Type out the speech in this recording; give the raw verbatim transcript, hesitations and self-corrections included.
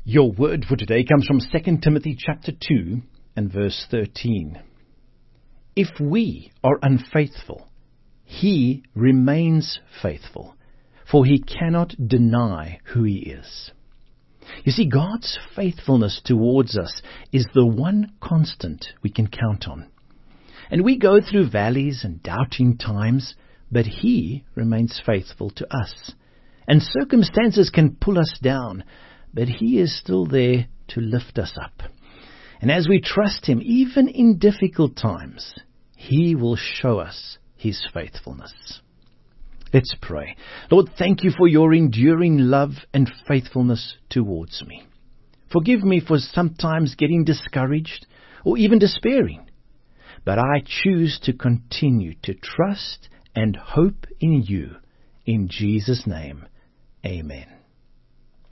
Your word for today comes from Second Timothy chapter two and verse thirteen. If we are unfaithful, he remains faithful, for he cannot deny who he is. You see, God's faithfulness towards us is the one constant we can count on. And we go through valleys and doubting times, but he remains faithful to us. And circumstances can pull us down, but he is still there to lift us up. And as we trust him, even in difficult times, he will show us his faithfulness. Let's pray. Lord, thank you for your enduring love and faithfulness towards me. Forgive me for sometimes getting discouraged or even despairing. But I choose to continue to trust and hope in you. In Jesus' name, amen.